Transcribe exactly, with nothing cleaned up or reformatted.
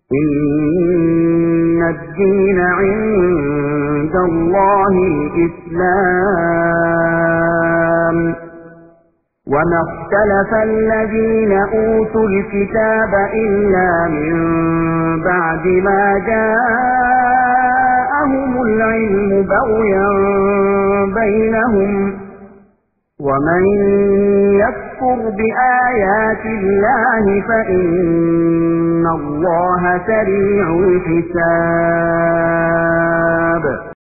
إن الدين عند الله الإسلام وما اختلف الذين أوتوا الكتاب إلا من بعد ما جاءهم العلم بغيا بينهم ومن يكفر بآيات الله فإن الله سريع الحساب